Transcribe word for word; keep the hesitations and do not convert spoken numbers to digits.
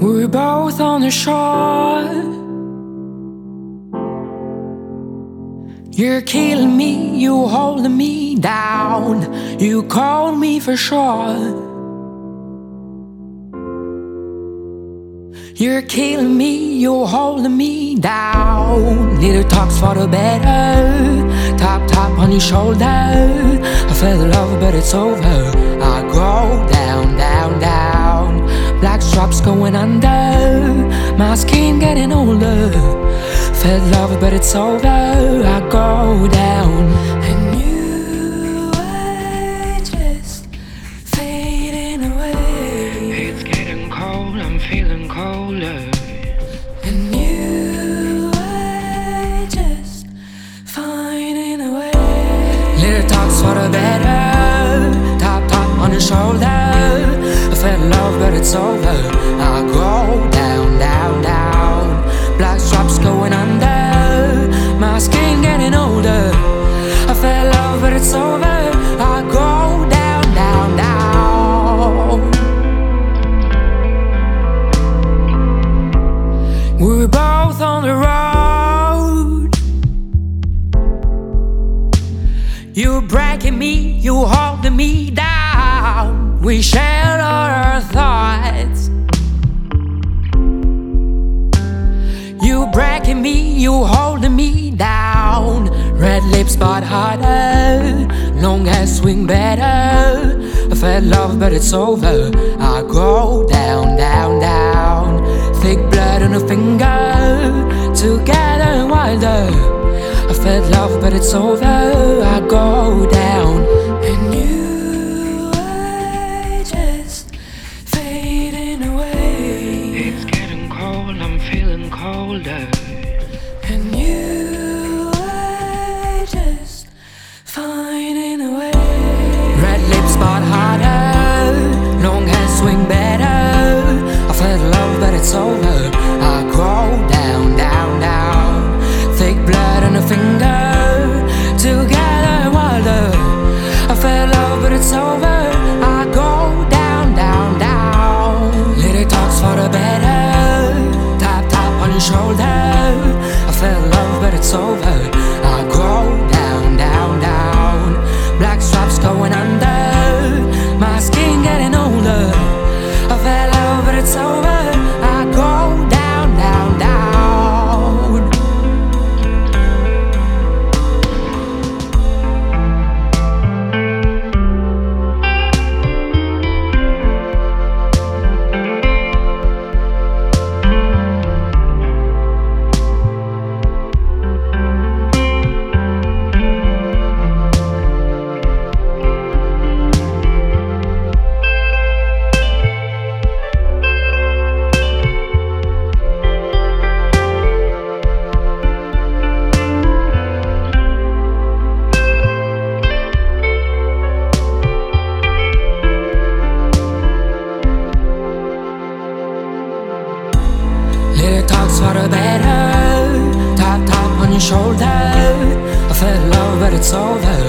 We're both on the shore. You're killing me, you holding me down. You called me for sure. You're killing me, you're holding me down. Little talks for the better. Tap, tap on your shoulder. I felt the love, but it's over. I go down, down, down. Black straps going under. My skin getting older. Felt love, but it's over. I go down. And you were just fading away. It's getting cold, I'm feeling colder. And you were just finding a way. Little talks for the better. Tap, tap on the shoulder. I felt love, but it's over. I go down, down, down. Black straps going under. My skin getting older. I felt love, but it's over. I go down, down, down. We're both on the road. You're breaking me, you holding me down. We shared all our thoughts. You breaking me, you holding me down. Red lips but harder. Long hair swing better. I felt love but it's over. I go down, down, down. Thick blood on a finger. Together and wilder. I felt love but it's over. I go down. And you were just fading away. It's getting cold, I'm feeling colder. And you were just finding a way. Red lips but harder. Long hair swing better. I felt love but it's over. I go down, down, down. Thick blood on a finger. Together and wilder. I felt love but it's over. I go down, down, down. Little talks for the better. Tap, tap on your shoulder. I felt love but it's over. I go down, down, down. Black straps going under. My skin getting older. I felt love but it's over. I go down, down, down. Little talks for the better. Tap, tap on your shoulder. I felt love but it's over.